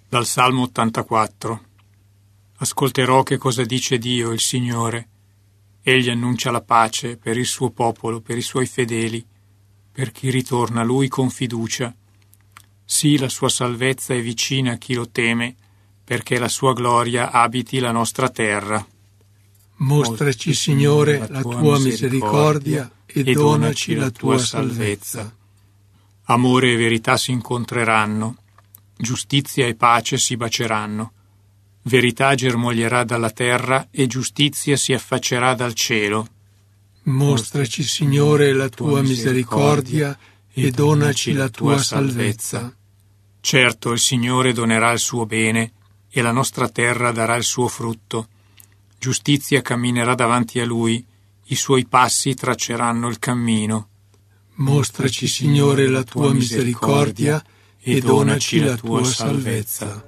Dal Salmo 84. Ascolterò che cosa dice Dio, il Signore. Egli annuncia la pace per il suo popolo, per i suoi fedeli, per chi ritorna a Lui con fiducia. Sì, la sua salvezza è vicina a chi lo teme, perché la sua gloria abiti la nostra terra. Mostraci, Signore, la tua misericordia e donaci la tua salvezza. Amore e verità si incontreranno, giustizia e pace si baceranno. Verità germoglierà dalla terra e giustizia si affaccerà dal cielo. Mostraci, Signore, la tua misericordia e donaci la tua salvezza. Certo, il Signore donerà il suo bene e la nostra terra darà il suo frutto. Giustizia camminerà davanti a Lui, i suoi passi tracceranno il cammino. Mostraci, Signore, la tua misericordia e donaci la tua salvezza.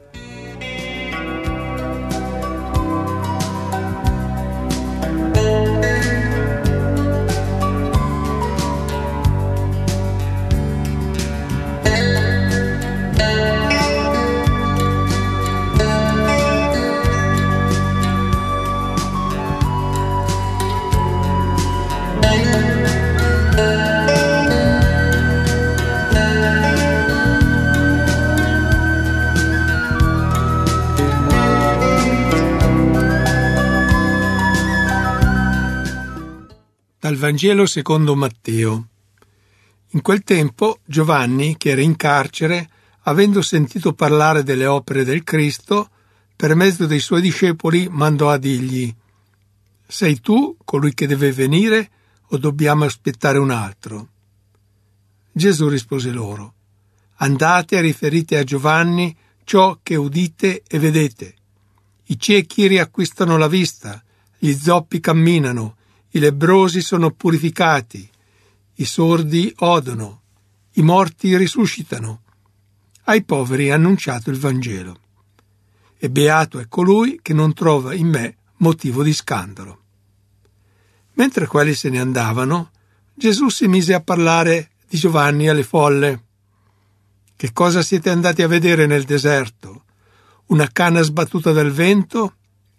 Dal Vangelo secondo Matteo. In quel tempo Giovanni, che era in carcere, avendo sentito parlare delle opere del Cristo, per mezzo dei suoi discepoli mandò a dirgli: «Sei tu colui che deve venire o dobbiamo aspettare un altro?» Gesù rispose loro: «Andate e riferite a Giovanni ciò che udite e vedete. I ciechi riacquistano la vista, gli zoppi camminano, i lebbrosi sono purificati, i sordi odono, i morti risuscitano. Ai poveri è annunciato il Vangelo. E beato è colui che non trova in me motivo di scandalo». Mentre quelli se ne andavano, Gesù si mise a parlare di Giovanni alle folle. «Che cosa siete andati a vedere nel deserto? Una canna sbattuta dal vento?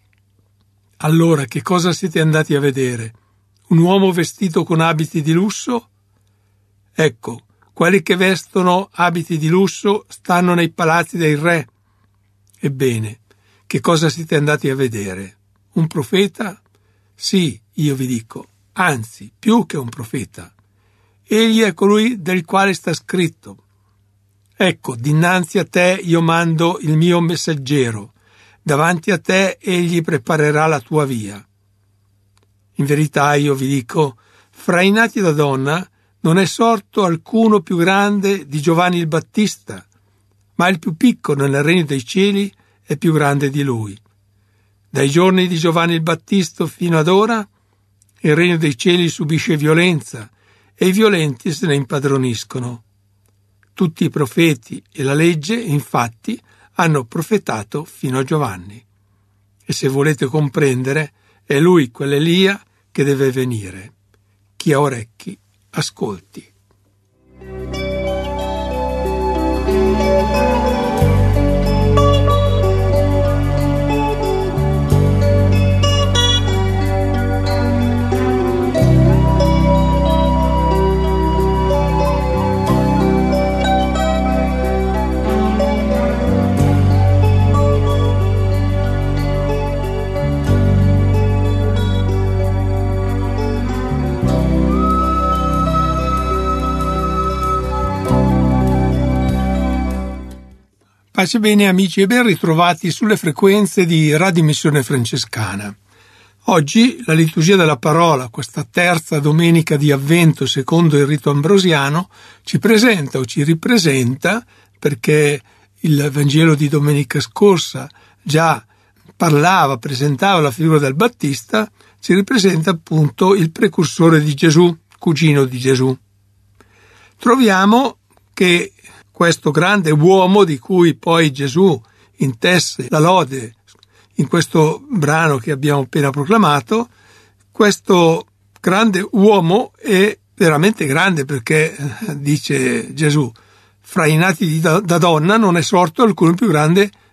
Allora che cosa siete andati a vedere? Un uomo vestito con abiti di lusso? Ecco, quelli che vestono abiti di lusso stanno nei palazzi dei re. Ebbene, che cosa siete andati a vedere? Un profeta? Sì, io vi dico, anzi, più che un profeta. Egli è colui del quale sta scritto: ecco, dinanzi a te io mando il mio messaggero, davanti a te egli preparerà la tua via. In verità io vi dico, fra i nati da donna non è sorto alcuno più grande di Giovanni il Battista, ma il più piccolo nel regno dei cieli è più grande di lui. Dai giorni di Giovanni il Battista fino ad ora il regno dei cieli subisce violenza e i violenti se ne impadroniscono. Tutti i profeti e la legge, infatti, hanno profetato fino a Giovanni. E se volete comprendere, è lui quell'Elia che deve venire. Chi ha orecchi, ascolti. Pace bene amici e ben ritrovati sulle frequenze di Radio Missione Francescana. Oggi la liturgia della parola, questa terza domenica di Avvento secondo il rito ambrosiano, ci presenta o ci ripresenta, perché il Vangelo di domenica scorsa già presentava la figura del Battista, ci ripresenta appunto il precursore di Gesù, cugino di Gesù. Troviamo che questo grande uomo di cui poi Gesù intesse la lode in questo brano che abbiamo appena proclamato, questo grande uomo è veramente grande perché, dice Gesù, fra i nati da donna non è sorto alcuno più grande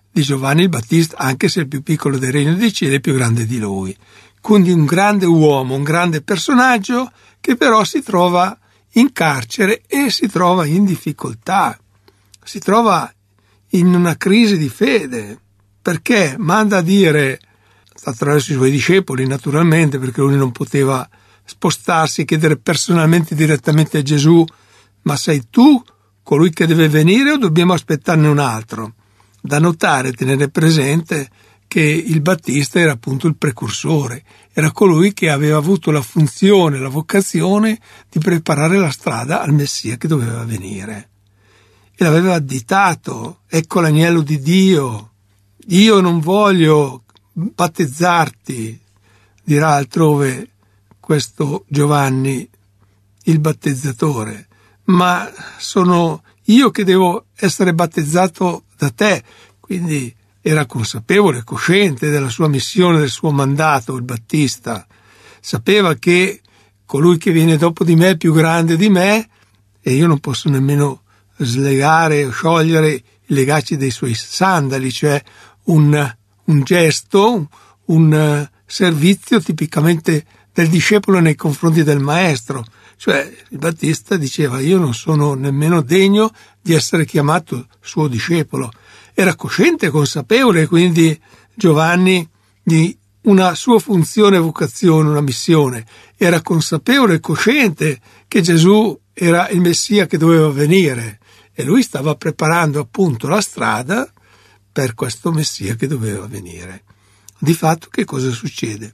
di Giovanni il Battista, anche se il più piccolo del regno dei cieli è più grande di lui. Quindi un grande uomo, un grande personaggio che però si trova in carcere e si trova in difficoltà, si trova in una crisi di fede, perché manda a dire, attraverso i suoi discepoli naturalmente, perché lui non poteva spostarsi e chiedere personalmente direttamente a Gesù: ma sei tu colui che deve venire o dobbiamo aspettarne un altro? Da notare, tenere presente che il Battista era appunto il precursore, era colui che aveva avuto la funzione, la vocazione di preparare la strada al Messia che doveva venire. E l'aveva additato: ecco l'agnello di Dio, io non voglio battezzarti, dirà altrove questo Giovanni il battezzatore, ma sono io che devo essere battezzato da te. Quindi era consapevole, cosciente della sua missione, del suo mandato, il Battista. Sapeva che colui che viene dopo di me è più grande di me e io non posso nemmeno slegare o sciogliere i legacci dei suoi sandali, cioè un gesto, un servizio tipicamente del discepolo nei confronti del maestro. Cioè il Battista diceva: io non sono nemmeno degno di essere chiamato suo discepolo. Era cosciente e consapevole quindi Giovanni di una sua funzione e vocazione, una missione. Era consapevole e cosciente che Gesù era il Messia che doveva venire e lui stava preparando appunto la strada per questo Messia che doveva venire. Di fatto che cosa succede?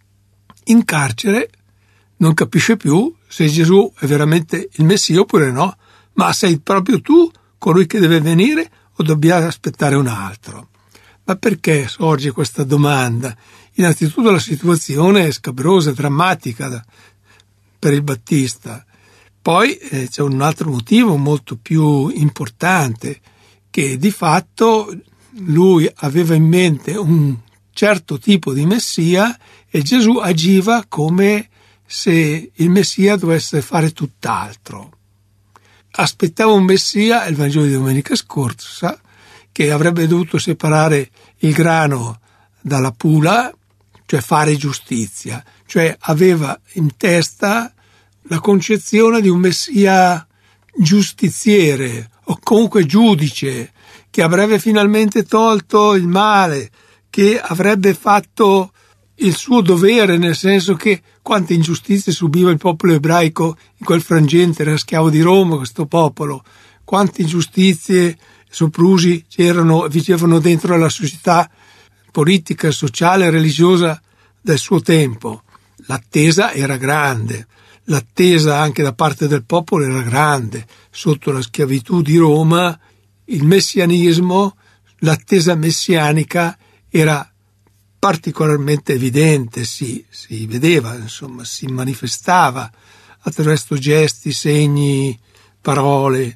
In carcere non capisce più se Gesù è veramente il Messia oppure no, ma sei proprio tu colui che deve venire o dobbiamo aspettare un altro? Ma perché sorge questa domanda? Innanzitutto la situazione è scabrosa, drammatica per il Battista. Poi c'è un altro motivo molto più importante, che di fatto lui aveva in mente un certo tipo di Messia e Gesù agiva come se il Messia dovesse fare tutt'altro. Aspettava un Messia, il Vangelo di domenica scorsa, che avrebbe dovuto separare il grano dalla pula, cioè fare giustizia, cioè aveva in testa la concezione di un Messia giustiziere o comunque giudice, che avrebbe finalmente tolto il male, che avrebbe fatto il suo dovere, nel senso che quante ingiustizie subiva il popolo ebraico in quel frangente, era schiavo di Roma questo popolo, quante ingiustizie, soprusi vigevano dentro la società politica, sociale e religiosa del suo tempo. L'attesa era grande, l'attesa anche da parte del popolo era grande. Sotto la schiavitù di Roma il messianismo, l'attesa messianica era particolarmente evidente, si vedeva, insomma, si manifestava attraverso gesti, segni, parole.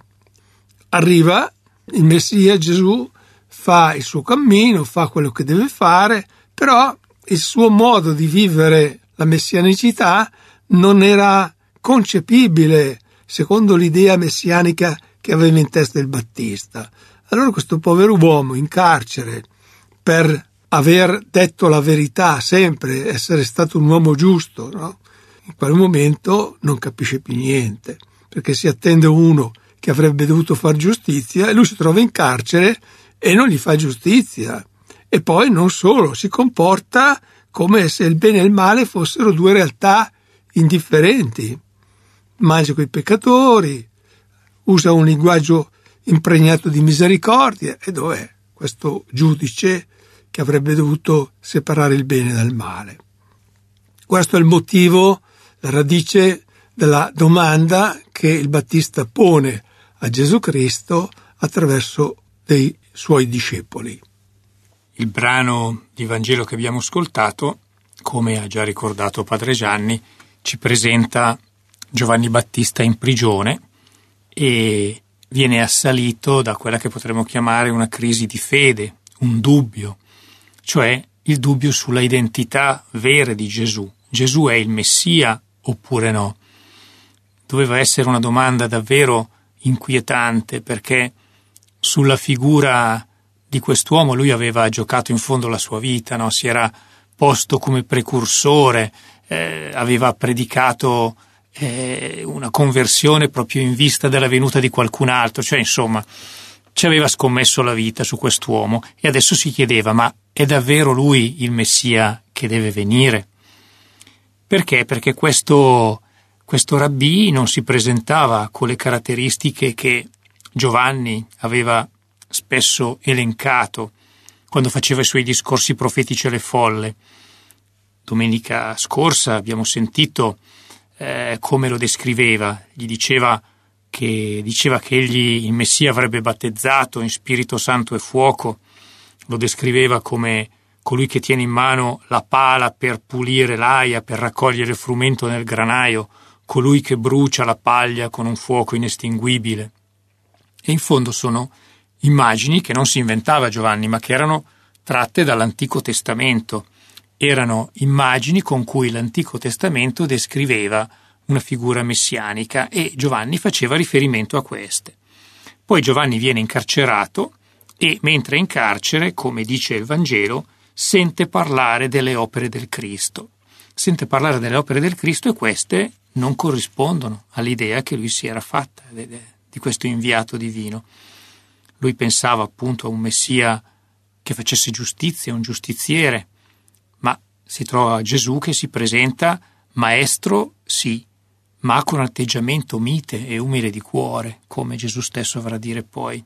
Arriva il Messia, Gesù, fa il suo cammino, fa quello che deve fare, però il suo modo di vivere la messianicità non era concepibile secondo l'idea messianica che aveva in testa il Battista. Allora questo povero uomo in carcere, per aver detto la verità sempre, essere stato un uomo giusto, no? In quel momento non capisce più niente, perché si attende uno che avrebbe dovuto far giustizia e lui si trova in carcere e non gli fa giustizia. E poi non solo, si comporta come se il bene e il male fossero due realtà indifferenti. Mangia coi peccatori, usa un linguaggio impregnato di misericordia. E dov'è questo giudice che avrebbe dovuto separare il bene dal male? Questo è il motivo, la radice della domanda che il Battista pone a Gesù Cristo attraverso dei suoi discepoli. Il brano di Vangelo che abbiamo ascoltato, come ha già ricordato Padre Gianni, ci presenta Giovanni Battista in prigione e viene assalito da quella che potremmo chiamare una crisi di fede, un dubbio, cioè il dubbio sulla identità vera di Gesù. Gesù è il Messia oppure no? Doveva essere una domanda davvero inquietante, perché sulla figura di quest'uomo lui aveva giocato in fondo la sua vita, no? Si era posto come precursore, aveva predicato una conversione proprio in vista della venuta di qualcun altro, cioè insomma ci aveva scommesso la vita su quest'uomo e adesso si chiedeva: ma è davvero lui il Messia che deve venire? Perché? Perché questo rabbì non si presentava con le caratteristiche che Giovanni aveva spesso elencato quando faceva i suoi discorsi profetici alle folle. Domenica scorsa abbiamo sentito come lo descriveva. Gli diceva che egli, il Messia, avrebbe battezzato in Spirito Santo e fuoco. Lo descriveva come colui che tiene in mano la pala per pulire l'aia, per raccogliere il frumento nel granaio, colui che brucia la paglia con un fuoco inestinguibile. E in fondo sono immagini che non si inventava Giovanni, ma che erano tratte dall'Antico Testamento. Erano immagini con cui l'Antico Testamento descriveva una figura messianica e Giovanni faceva riferimento a queste. Poi Giovanni viene incarcerato e, mentre è in carcere, come dice il Vangelo, sente parlare delle opere del Cristo. Sente parlare delle opere del Cristo e queste non corrispondono all'idea che lui si era fatta di questo inviato divino. Lui pensava appunto a un Messia che facesse giustizia, un giustiziere, ma si trova Gesù che si presenta maestro, sì, ma con atteggiamento mite e umile di cuore, come Gesù stesso avrà a dire poi.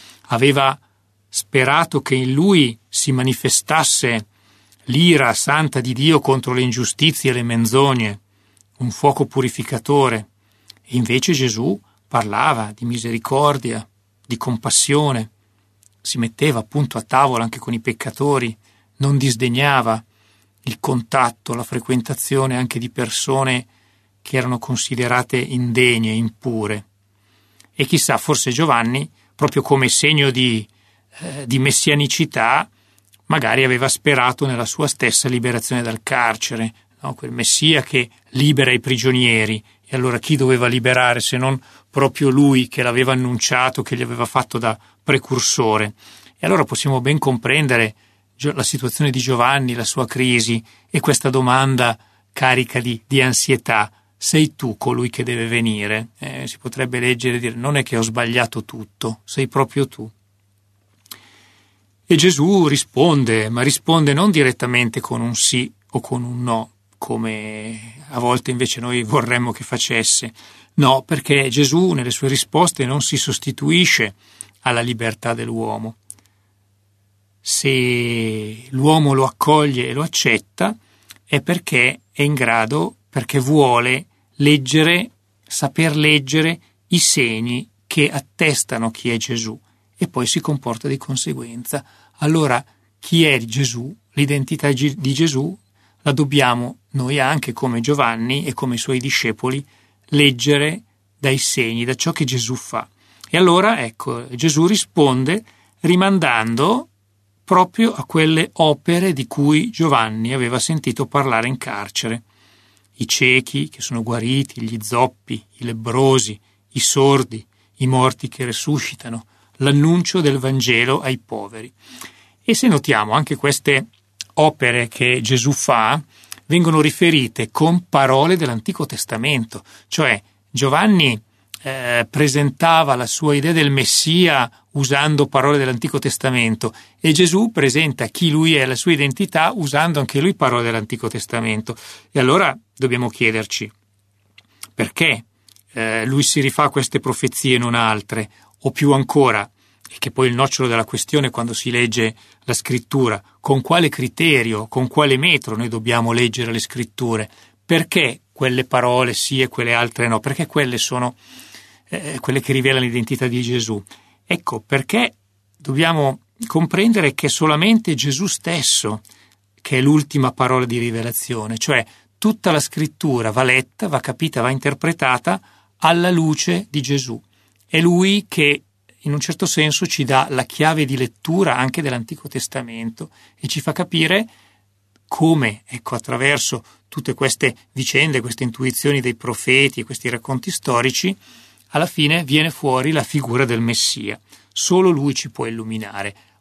Aveva sperato che in lui si manifestasse l'ira santa di Dio contro le ingiustizie e le menzogne, un fuoco purificatore, e invece Gesù parlava di misericordia, di compassione, si metteva appunto a tavola anche con i peccatori, non disdegnava il contatto, la frequentazione anche di persone che erano considerate indegne, impure. E chissà, forse Giovanni, proprio come segno di messianicità, magari aveva sperato nella sua stessa liberazione dal carcere, no? Quel Messia che libera i prigionieri. E allora chi doveva liberare se non proprio lui che l'aveva annunciato, che gli aveva fatto da precursore? E allora possiamo ben comprendere la situazione di Giovanni, la sua crisi e questa domanda carica di ansietà: sei tu colui che deve venire? Si potrebbe leggere e dire: non è che ho sbagliato tutto, sei proprio tu. E Gesù risponde, ma risponde non direttamente con un sì o con un no, come a volte invece noi vorremmo che facesse. No, perché Gesù nelle sue risposte non si sostituisce alla libertà dell'uomo. Se l'uomo lo accoglie e lo accetta è perché è in grado, perché vuole leggere, saper leggere i segni che attestano chi è Gesù e poi si comporta di conseguenza. Allora chi è Gesù, l'identità di Gesù, la dobbiamo noi anche come Giovanni e come i suoi discepoli leggere dai segni, da ciò che Gesù fa. E allora ecco, Gesù risponde rimandando proprio a quelle opere di cui Giovanni aveva sentito parlare in carcere. I ciechi che sono guariti, gli zoppi, i lebbrosi, i sordi, i morti che resuscitano, l'annuncio del Vangelo ai poveri. E se notiamo anche queste opere che Gesù fa vengono riferite con parole dell'Antico Testamento, cioè Giovanni presentava la sua idea del Messia usando parole dell'Antico Testamento e Gesù presenta chi lui è, la sua identità, usando anche lui parole dell'Antico Testamento. E allora dobbiamo chiederci perché lui si rifà a queste profezie e non altre, o più ancora, e che poi il nocciolo della questione quando si legge la scrittura, con quale criterio, con quale metro noi dobbiamo leggere le scritture, perché quelle parole sì e quelle altre no, perché quelle sono quelle che rivelano l'identità di Gesù. Ecco perché dobbiamo comprendere che è solamente Gesù stesso che è l'ultima parola di rivelazione, cioè tutta la scrittura va letta, va capita, va interpretata alla luce di Gesù. È lui che in un certo senso ci dà la chiave di lettura anche dell'Antico Testamento e ci fa capire come, ecco, attraverso tutte queste vicende, queste intuizioni dei profeti e questi racconti storici, alla fine viene fuori la figura del Messia. Solo lui ci può illuminare.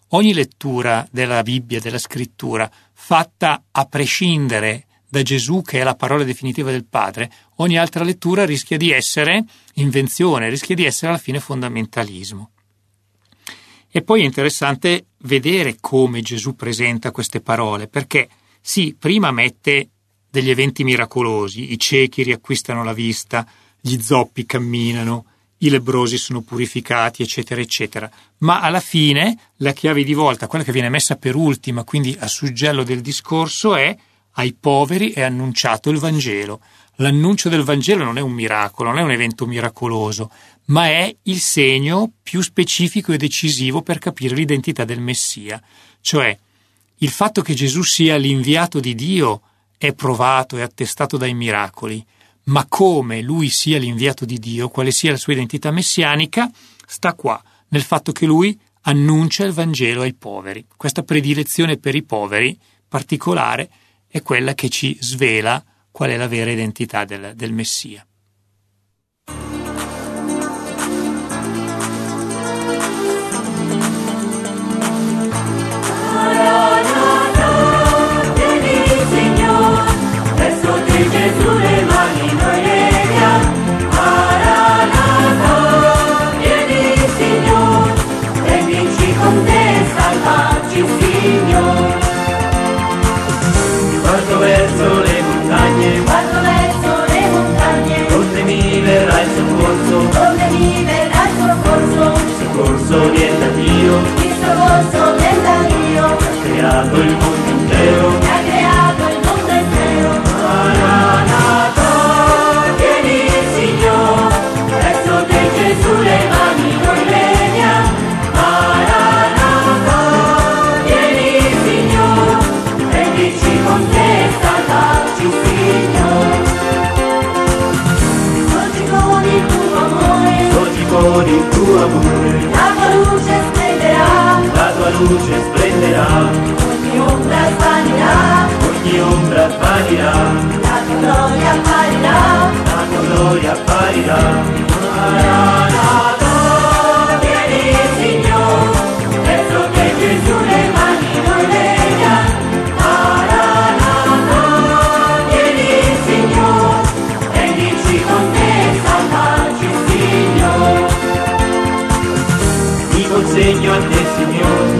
ogni lettura della Bibbia, della scrittura, fatta a prescindere da Gesù, che è la parola definitiva del Padre, ogni altra lettura rischia di essere invenzione, rischia di essere alla fine fondamentalismo. E poi è interessante vedere come Gesù presenta queste parole, perché sì, prima mette degli eventi miracolosi, i ciechi riacquistano la vista, gli zoppi camminano, i lebbrosi sono purificati, eccetera, eccetera. Ma alla fine la chiave di volta, quella che viene messa per ultima, quindi a suggello del discorso, è: ai poveri è annunciato il Vangelo. L'annuncio del Vangelo non è un miracolo, non è un evento miracoloso, ma è il segno più specifico e decisivo per capire l'identità del Messia. Cioè, il fatto che Gesù sia l'inviato di Dio è provato e attestato dai miracoli, ma come lui sia l'inviato di Dio, quale sia la sua identità messianica, sta qua, nel fatto che lui annuncia il Vangelo ai poveri. Questa predilezione per i poveri particolare è quella che ci svela qual è la vera identità del Messia. Gesù le mani noi leghiamo, Maranatha, vieni Signore, prendici con te, salvaci Signore. Guardo verso le montagne, donde mi verrà il soccorso, soccorso viene da Dio, il soccorso viene da Dio, che ha creato il mondo intero, Maranatha, vieni Signore, verso te Gesù le mani noi leghiamo, Maranatha, vieni Signore, prendici con te, salvaci Signore. Sorgi con il tuo amore, la tua luce splenderà, ogni ombra svanirà, la tua gloria apparirà, Maranatha, vieni Signore, verso te Gesù le mani noi leghiamo, Maranatha, vieni Signore, prendici con te, salvaci Signore. Ti consegno a te Signore,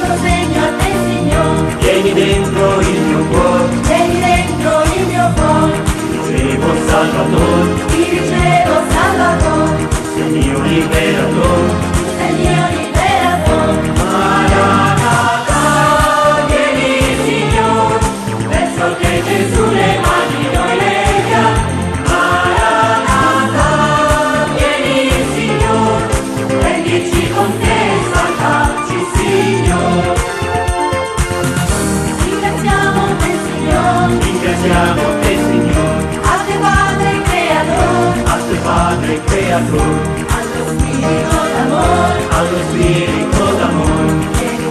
vieni dentro il mio cuore, ti ricevo Salvatore, sei mio liberatore, Maranatha, vieni Signore, verso te Gesù le mani noi leghiamo, Maranatha, vieni Signore, prendici con te, salvaci Signore. Ringraziamo te Signore, a te Padre Creatore, allo Spirito d'amore, vieni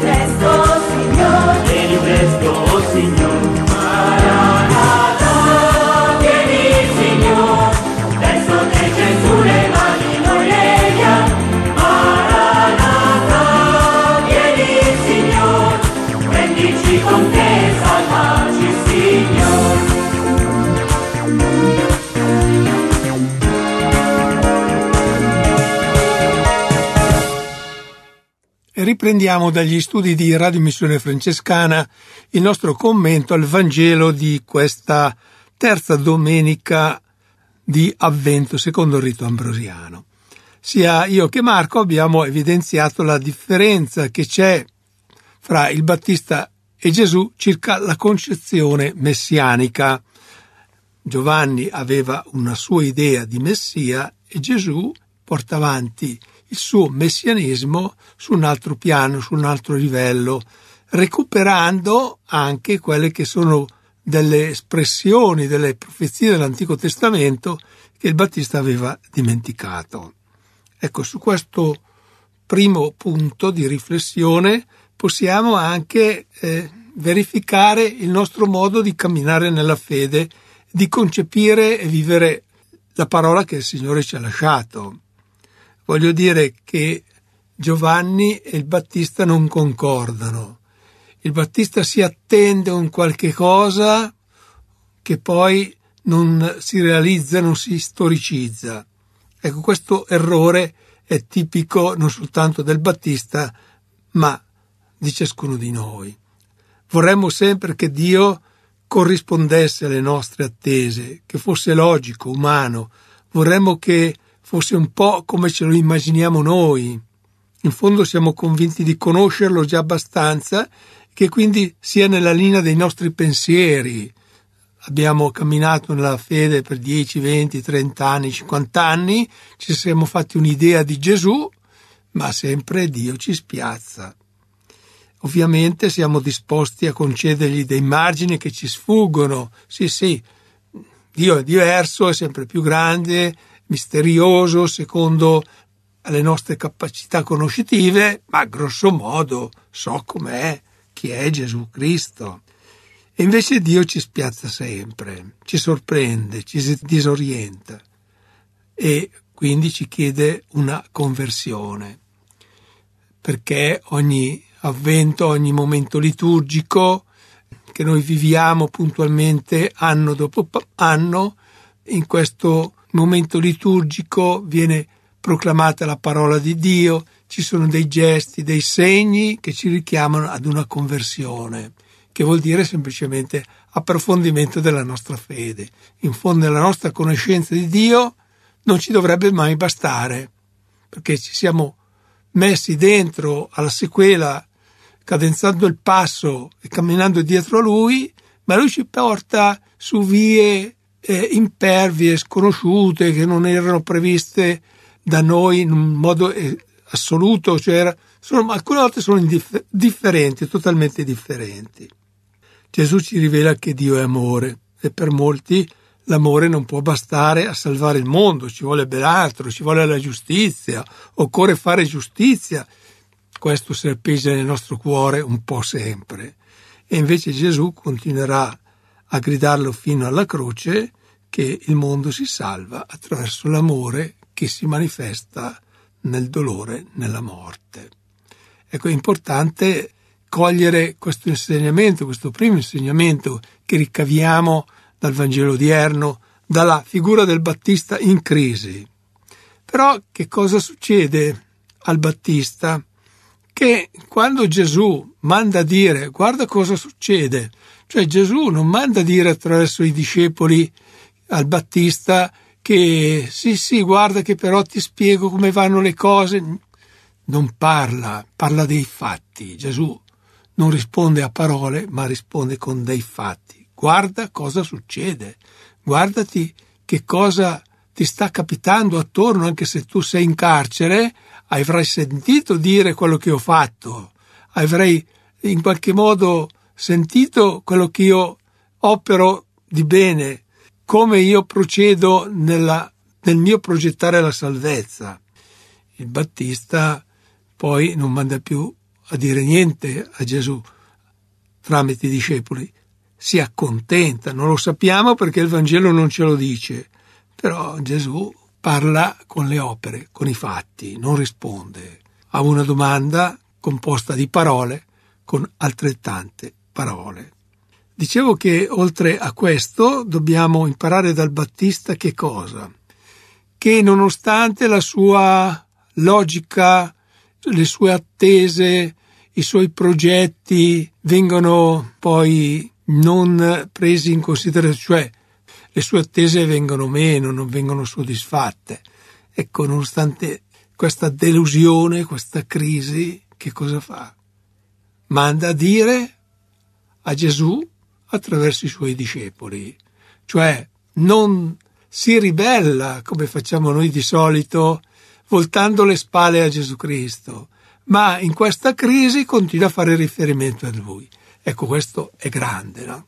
presto, oh Signore, Maranatha, vieni Signore, verso te Gesù le mani noi leghiamo, Maranatha, vieni Signore, prendici con te, salvaci Signore. E riprendiamo dagli studi di Radio Missione Francescana il nostro commento al Vangelo di questa terza domenica di Avvento secondo il rito ambrosiano. Sia io che Marco abbiamo evidenziato la differenza che c'è fra il Battista e Gesù circa la concezione messianica. Giovanni aveva una sua idea di Messia e Gesù porta avanti il suo messianismo su un altro piano, su un altro livello, recuperando anche quelle che sono delle espressioni, delle profezie dell'Antico Testamento che il Battista aveva dimenticato. Ecco, su questo primo punto di riflessione possiamo anche verificare il nostro modo di camminare nella fede, di concepire e vivere la parola che il Signore ci ha lasciato. Voglio dire che Giovanni e il Battista non concordano. Il Battista si attende a un qualche cosa che poi non si realizza, non si storicizza. Ecco, questo errore è tipico non soltanto del Battista, ma di ciascuno di noi. Vorremmo sempre che Dio corrispondesse alle nostre attese, che fosse logico, umano. Vorremmo che fosse un po' come ce lo immaginiamo noi. In fondo siamo convinti di conoscerlo già abbastanza, che quindi sia nella linea dei nostri pensieri. Abbiamo camminato nella fede per 10, 20, 30 anni, 50 anni, ci siamo fatti un'idea di Gesù, ma sempre Dio ci spiazza. Ovviamente siamo disposti a concedergli dei margini che ci sfuggono. Sì, Dio è diverso, è sempre più grande, misterioso, secondo le nostre capacità conoscitive, ma grosso modo so com'è, chi è Gesù Cristo. E invece Dio ci spiazza sempre, ci sorprende, ci disorienta e quindi ci chiede una conversione, perché ogni avvento, ogni momento liturgico che noi viviamo puntualmente anno dopo anno, in questo momento liturgico viene proclamata la parola di Dio, ci sono dei gesti, dei segni che ci richiamano ad una conversione, che vuol dire semplicemente approfondimento della nostra fede. In fondo la nostra conoscenza di Dio non ci dovrebbe mai bastare, perché ci siamo messi dentro alla sequela, cadenzando il passo e camminando dietro a Lui, ma Lui ci porta su vie impervie, sconosciute, che non erano previste da noi in un modo assoluto, cioè alcune volte sono differenti, totalmente differenti. Gesù ci rivela che Dio è amore e per molti l'amore non può bastare a salvare il mondo, ci vuole ben altro, ci vuole la giustizia, occorre fare giustizia. Questo serpeggia nel nostro cuore un po' sempre. E invece Gesù continuerà a gridarlo fino alla croce che il mondo si salva attraverso l'amore che si manifesta nel dolore, nella morte. Ecco, è importante cogliere questo insegnamento, questo primo insegnamento che ricaviamo dal Vangelo odierno, dalla figura del Battista in crisi. Però che cosa succede al Battista? Che quando Gesù manda a dire guarda cosa succede, cioè Gesù non manda a dire attraverso i discepoli al Battista che sì, guarda che però ti spiego come vanno le cose, non parla dei fatti. Gesù non risponde a parole, ma risponde con dei fatti. Guarda cosa succede, guardati che cosa ti sta capitando attorno, anche se tu sei in carcere, avrai sentito dire quello che ho fatto, avrai in qualche modo sentito quello che io opero di bene, come io procedo nel mio progettare la salvezza. Il Battista poi non manda più a dire niente a Gesù tramite i discepoli, si accontenta, non lo sappiamo perché il Vangelo non ce lo dice, però Gesù parla con le opere, con i fatti, non risponde a una domanda composta di parole con altrettante parole. Dicevo che oltre a questo dobbiamo imparare dal Battista che cosa? Che nonostante la sua logica, le sue attese, i suoi progetti vengono poi non presi in considerazione, cioè le sue attese vengono meno, non vengono soddisfatte. Ecco, nonostante questa delusione, questa crisi, che cosa fa? Manda a dire a Gesù attraverso i suoi discepoli, cioè non si ribella come facciamo noi di solito voltando le spalle a Gesù Cristo, ma in questa crisi continua a fare riferimento a Lui. Ecco, questo è grande, no?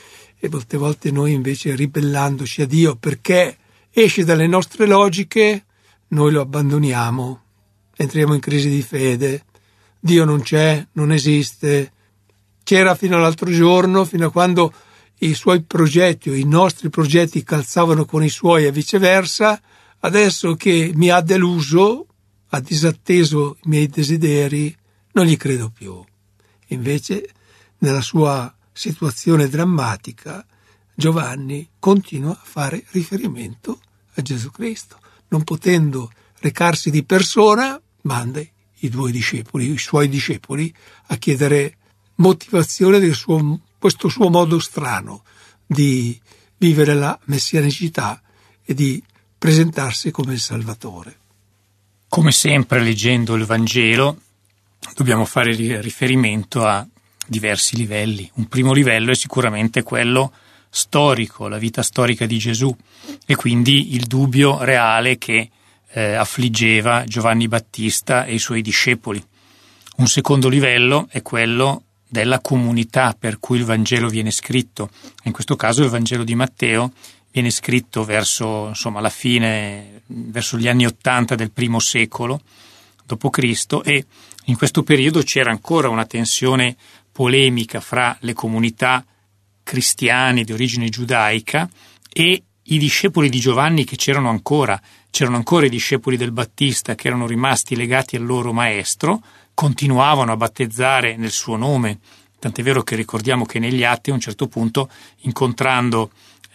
E molte volte noi invece ribellandoci a Dio perché esce dalle nostre logiche, noi lo abbandoniamo, entriamo in crisi di fede, Dio non c'è, non esiste, c'era fino all'altro giorno, fino a quando i suoi progetti o i nostri progetti calzavano con i suoi e viceversa, adesso che mi ha deluso ha disatteso i miei desideri, non gli credo più. Invece, nella sua situazione drammatica, Giovanni continua a fare riferimento a Gesù Cristo. Non potendo recarsi di persona, manda i suoi discepoli, a chiedere motivazione questo suo modo strano di vivere la messianicità e di presentarsi come il Salvatore. Come sempre, leggendo il Vangelo, dobbiamo fare riferimento a diversi livelli. Un primo livello è sicuramente quello storico, la vita storica di Gesù, e quindi il dubbio reale che affliggeva Giovanni Battista e i suoi discepoli. Un secondo livello è quello della comunità per cui il Vangelo viene scritto. In questo caso il Vangelo di Matteo viene scritto verso la fine, verso gli anni 80 del primo secolo d.C., e in questo periodo c'era ancora una tensione polemica fra le comunità cristiane di origine giudaica e i discepoli di Giovanni che c'erano ancora i discepoli del Battista che erano rimasti legati al loro maestro, continuavano a battezzare nel suo nome, tant'è vero che ricordiamo che negli Atti a un certo punto, incontrando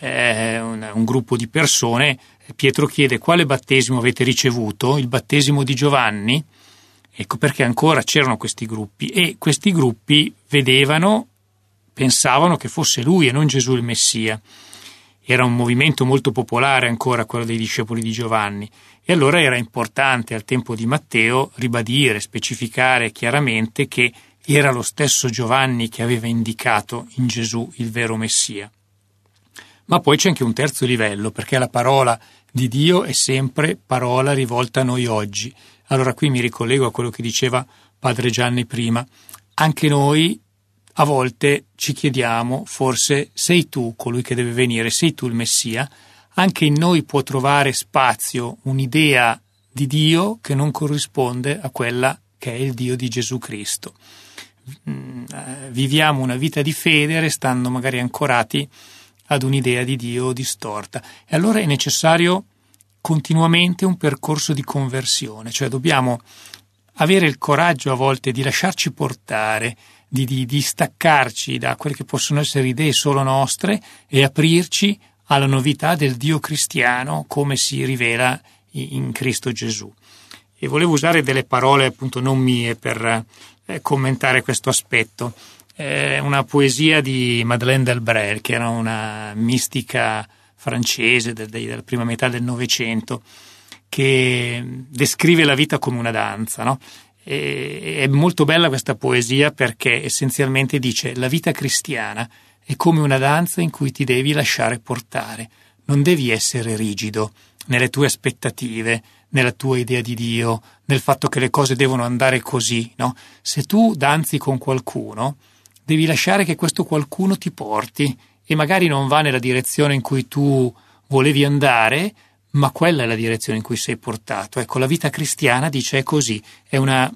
un gruppo di persone, Pietro chiede: quale battesimo avete ricevuto? Il battesimo di Giovanni? Ecco perché ancora c'erano questi gruppi, e questi gruppi pensavano che fosse lui e non Gesù il Messia. Era un movimento molto popolare ancora quello dei discepoli di Giovanni, e allora era importante al tempo di Matteo ribadire, specificare chiaramente che era lo stesso Giovanni che aveva indicato in Gesù il vero Messia. Ma poi c'è anche un terzo livello, perché la parola di Dio è sempre parola rivolta a noi oggi. Allora qui mi ricollego a quello che diceva Padre Gianni prima. Anche noi a volte ci chiediamo: forse sei tu colui che deve venire, sei tu il Messia? Anche in noi può trovare spazio un'idea di Dio che non corrisponde a quella che è il Dio di Gesù Cristo. Viviamo una vita di fede restando magari ancorati ad un'idea di Dio distorta, e allora è necessario continuamente un percorso di conversione, cioè dobbiamo avere il coraggio a volte di lasciarci portare, di staccarci da quelle che possono essere idee solo nostre e aprirci alla novità del Dio cristiano come si rivela in Cristo Gesù. E volevo usare delle parole appunto non mie per commentare questo aspetto. Una poesia di Madeleine d'Albret, che era una mistica francese della prima metà del Novecento, che descrive la vita come una danza, no? È molto bella questa poesia perché essenzialmente dice: la vita cristiana è come una danza in cui ti devi lasciare portare, non devi essere rigido nelle tue aspettative, nella tua idea di Dio, nel fatto che le cose devono andare così, no? Se tu danzi con qualcuno, devi lasciare che questo qualcuno ti porti, e magari non va nella direzione in cui tu volevi andare, ma quella è la direzione in cui sei portato. Ecco, la vita cristiana, dice, è così, è una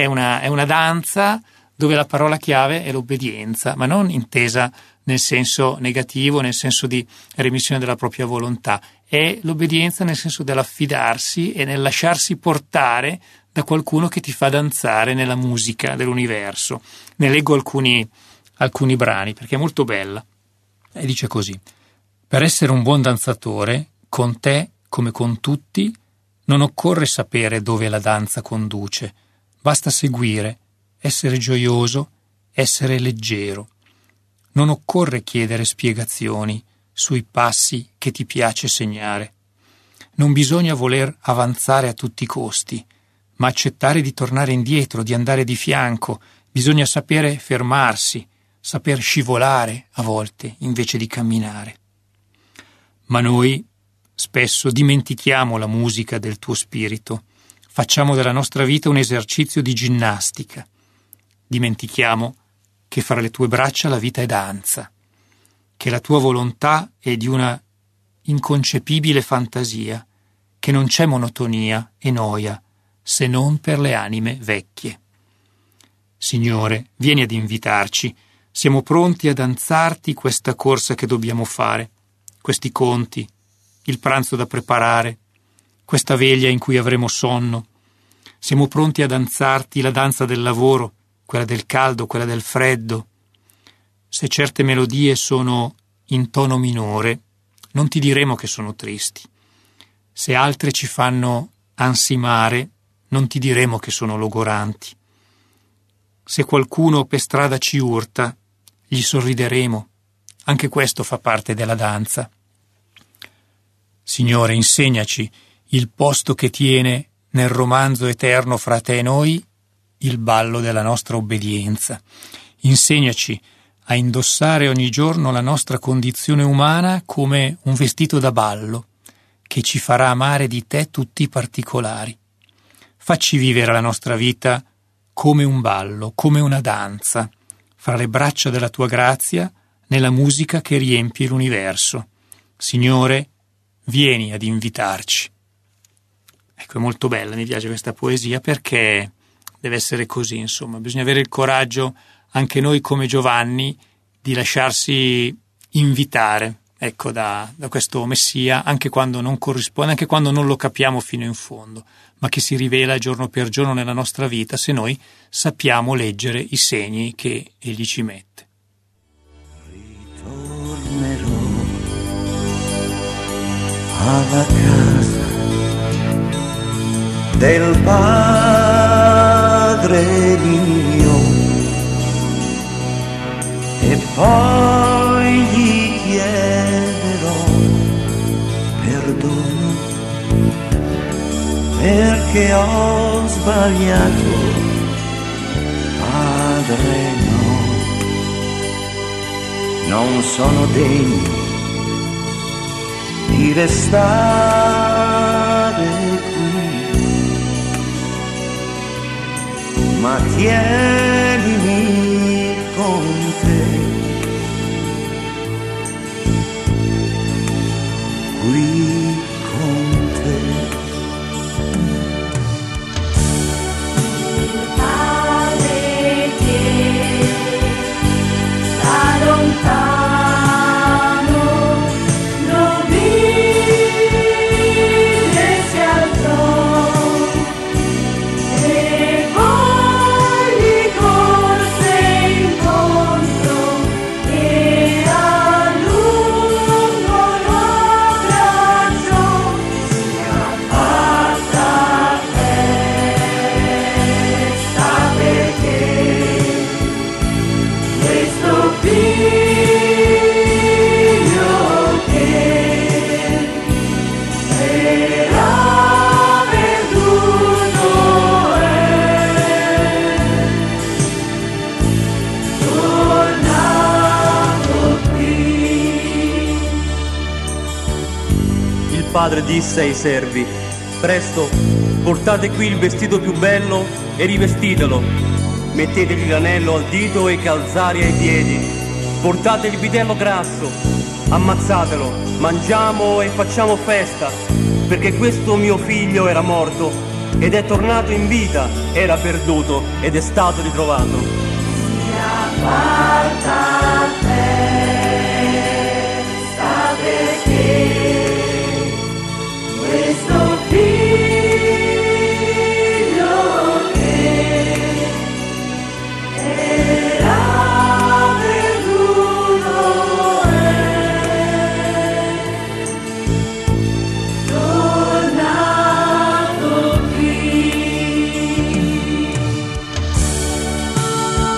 danza dove la parola chiave è l'obbedienza, ma non intesa nel senso negativo, nel senso di remissione della propria volontà. È l'obbedienza nel senso dell'affidarsi e nel lasciarsi portare da qualcuno che ti fa danzare nella musica dell'universo. Ne leggo alcuni brani perché è molto bella. E dice così: per essere un buon danzatore, con te come con tutti, non occorre sapere dove la danza conduce, basta seguire, essere gioioso, essere leggero. Non occorre chiedere spiegazioni sui passi che ti piace segnare. Non bisogna voler avanzare a tutti i costi, ma accettare di tornare indietro, di andare di fianco. Bisogna sapere fermarsi, saper scivolare a volte invece di camminare. Ma noi spesso dimentichiamo la musica del tuo spirito, facciamo della nostra vita un esercizio di ginnastica. Dimentichiamo che fra le tue braccia la vita è danza, che la tua volontà è di una inconcepibile fantasia, che non c'è monotonia e noia se non per le anime vecchie. Signore, vieni ad invitarci, siamo pronti a danzarti questa corsa che dobbiamo fare, questi conti, il pranzo da preparare, questa veglia in cui avremo sonno. Siamo pronti a danzarti la danza del lavoro, quella del caldo, quella del freddo. Se certe melodie sono in tono minore, non ti diremo che sono tristi. Se altre ci fanno ansimare, non ti diremo che sono logoranti. Se qualcuno per strada ci urta, gli sorrideremo. Anche questo fa parte della danza. Signore, insegnaci il posto che tiene nel romanzo eterno fra te e noi il ballo della nostra obbedienza. Insegnaci a indossare ogni giorno la nostra condizione umana come un vestito da ballo che ci farà amare di te tutti i particolari. Facci vivere la nostra vita come un ballo, come una danza, fra le braccia della tua grazia, nella musica che riempie l'universo. Signore, vieni ad invitarci. Ecco, è molto bella, mi piace questa poesia perché deve essere così, insomma. Bisogna avere il coraggio, anche noi come Giovanni, di lasciarsi invitare, ecco, da questo Messia, anche quando non corrisponde, anche quando non lo capiamo fino in fondo, ma che si rivela giorno per giorno nella nostra vita se noi sappiamo leggere i segni che Egli ci mette. Ritornerò alla casa del Padre mio e poi gli chiederò perdono perché ho sbagliato, Padre no, non sono degno di restare qui, ma tienimi con te, qui con te. Padre che sta lontano, non vive si alzò e poi gli corse incontro e a lungo lo abbracciò, si apparta a festa perché questo figlio che era perduto è tornato qui. Il padre disse ai servi: presto, portate qui il vestito più bello e rivestitelo. Mettetegli l'anello al dito e i calzari ai piedi. Portate il vitello grasso, ammazzatelo, mangiamo e facciamo festa, perché questo mio figlio era morto ed è tornato in vita, era perduto ed è stato ritrovato. Si apparta a festa perché questo figlio che era perduto è tornato qui.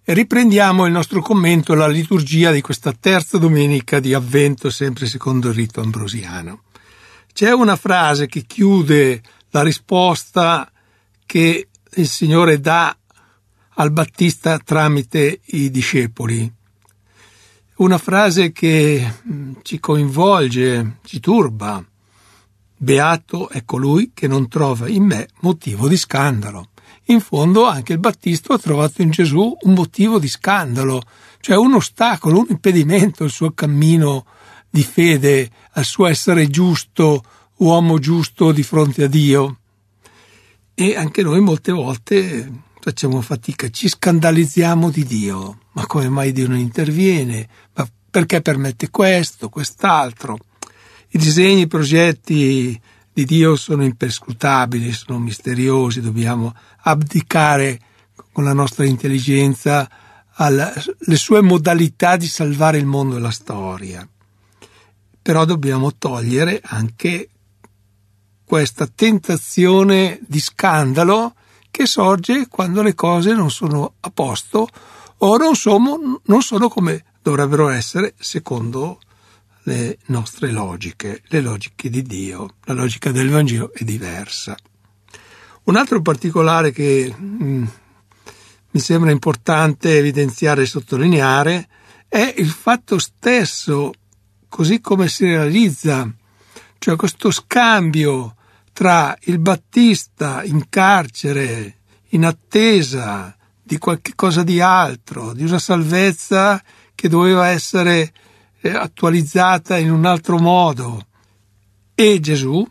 E riprendiamo il nostro commento alla liturgia di questa terza domenica di Avvento, sempre secondo il rito ambrosiano. C'è una frase che chiude la risposta che il Signore dà al Battista tramite i discepoli. Una frase che ci coinvolge, ci turba. Beato è colui che non trova in me motivo di scandalo. In fondo anche il Battista ha trovato in Gesù un motivo di scandalo, cioè un ostacolo, un impedimento al suo cammino di fede, al suo essere giusto, uomo giusto di fronte a Dio. E anche noi molte volte facciamo fatica, ci scandalizziamo di Dio. Ma come mai Dio non interviene? Ma perché permette questo, quest'altro? I disegni, i progetti di Dio sono imperscrutabili, sono misteriosi, dobbiamo abdicare con la nostra intelligenza alle sue modalità di salvare il mondo e la storia. Però dobbiamo togliere anche questa tentazione di scandalo che sorge quando le cose non sono a posto o non sono come dovrebbero essere secondo le nostre logiche, le logiche di Dio. La logica del Vangelo è diversa. Un altro particolare che mi sembra importante evidenziare e sottolineare è il fatto stesso, così come si realizza, cioè questo scambio tra il Battista in carcere, in attesa di qualche cosa di altro, di una salvezza che doveva essere attualizzata in un altro modo, e Gesù,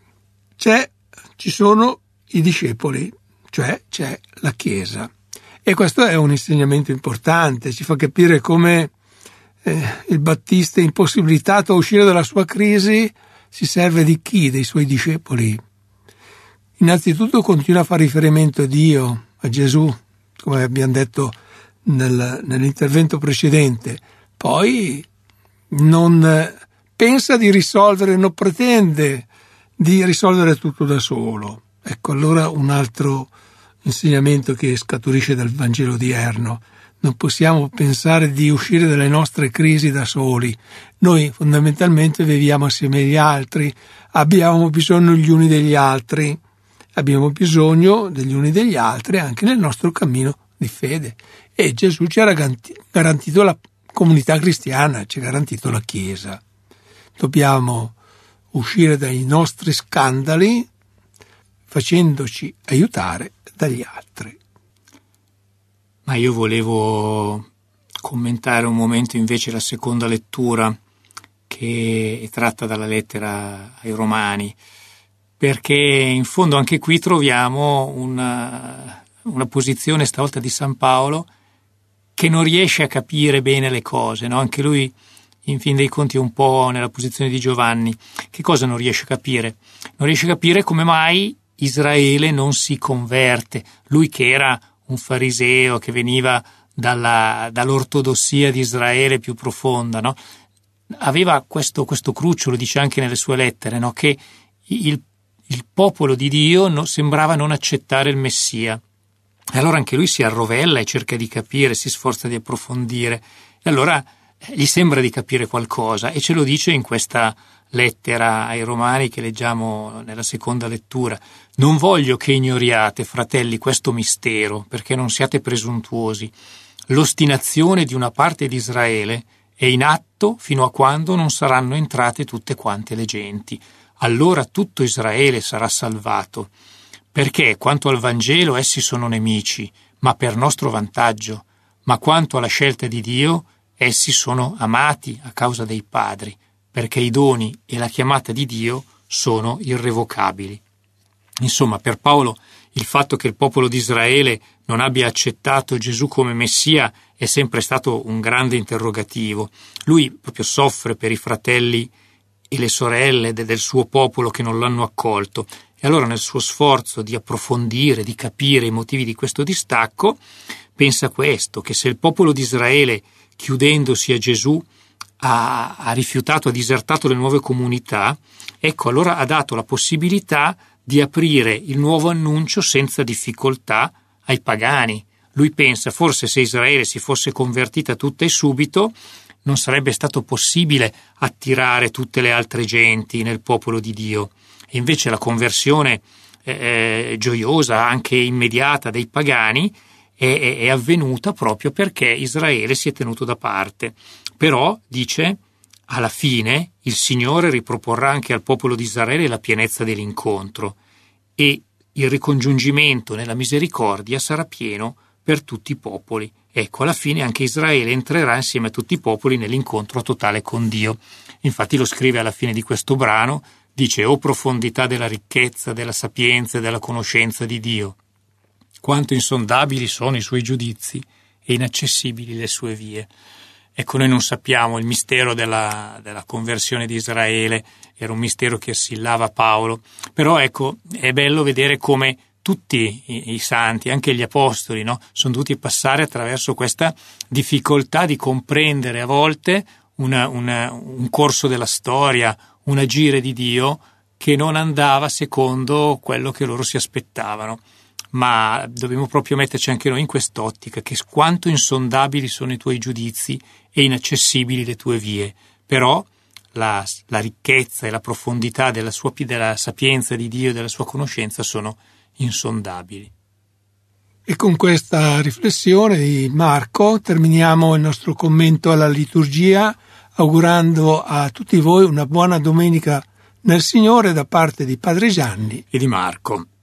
ci sono i discepoli, cioè c'è la Chiesa. E questo è un insegnamento importante, ci fa capire come il Battista, impossibilitato a uscire dalla sua crisi, si serve di chi? Dei suoi discepoli. Innanzitutto continua a fare riferimento a Dio, a Gesù, come abbiamo detto nell'intervento precedente. Poi non pensa di risolvere, non pretende di risolvere tutto da solo. Ecco allora un altro insegnamento che scaturisce dal Vangelo odierno. Non possiamo pensare di uscire dalle nostre crisi da soli. Noi fondamentalmente viviamo assieme agli altri, abbiamo bisogno gli uni degli altri, abbiamo bisogno degli uni degli altri anche nel nostro cammino di fede. E Gesù ci ha garantito la comunità cristiana, ci ha garantito la Chiesa. Dobbiamo uscire dai nostri scandali facendoci aiutare dagli altri. Ma io volevo commentare un momento invece la seconda lettura, che è tratta dalla lettera ai Romani, perché in fondo anche qui troviamo una posizione stavolta di San Paolo che non riesce a capire bene le cose, no? Anche lui in fin dei conti è un po' nella posizione di Giovanni. Che cosa non riesce a capire? Non riesce a capire come mai Israele non si converte. Lui che era un fariseo, che veniva dall'ortodossia di Israele più profonda, no? Aveva questo cruccio, lo dice anche nelle sue lettere, no? Che il popolo di Dio sembrava non accettare il Messia. E allora anche lui si arrovella e cerca di capire, si sforza di approfondire. E allora gli sembra di capire qualcosa, e ce lo dice in questa lettera ai Romani che leggiamo nella seconda lettura. Non voglio che ignoriate, fratelli, questo mistero, perché non siate presuntuosi. L'ostinazione di una parte di Israele è in atto fino a quando non saranno entrate tutte quante le genti. Allora tutto Israele sarà salvato. Perché quanto al Vangelo essi sono nemici, ma per nostro vantaggio, ma quanto alla scelta di Dio essi sono amati a causa dei padri, perché i doni e la chiamata di Dio sono irrevocabili. Insomma, per Paolo il fatto che il popolo di Israele non abbia accettato Gesù come Messia è sempre stato un grande interrogativo. Lui proprio soffre per i fratelli e le sorelle del suo popolo che non l'hanno accolto. E allora nel suo sforzo di approfondire, di capire i motivi di questo distacco, pensa questo, che se il popolo di Israele, chiudendosi a Gesù, ha rifiutato, ha disertato le nuove comunità, ecco allora ha dato la possibilità di aprire il nuovo annuncio senza difficoltà ai pagani, lui pensa forse se Israele si fosse convertita tutta e subito non sarebbe stato possibile attirare tutte le altre genti nel popolo di Dio. E invece la conversione gioiosa, anche immediata, dei pagani è avvenuta proprio perché Israele si è tenuto da parte. Però, dice, alla fine il Signore riproporrà anche al popolo di Israele la pienezza dell'incontro e il ricongiungimento nella misericordia sarà pieno per tutti i popoli. Ecco, alla fine anche Israele entrerà insieme a tutti i popoli nell'incontro totale con Dio. Infatti lo scrive alla fine di questo brano, dice: «O profondità della ricchezza, della sapienza e della conoscenza di Dio, quanto insondabili sono i suoi giudizi e inaccessibili le sue vie». Ecco, noi non sappiamo il mistero della conversione di Israele, era un mistero che assillava Paolo, però ecco, è bello vedere come tutti i santi, anche gli apostoli, no, sono dovuti passare attraverso questa difficoltà di comprendere a volte un corso della storia, un agire di Dio che non andava secondo quello che loro si aspettavano. Ma dobbiamo proprio metterci anche noi in quest'ottica, che quanto insondabili sono i tuoi giudizi e inaccessibili le tue vie, però la ricchezza e la profondità della sapienza di Dio e della sua conoscenza sono insondabili. E con questa riflessione di Marco terminiamo il nostro commento alla liturgia, augurando a tutti voi una buona domenica nel Signore da parte di Padre Gianni e di Marco.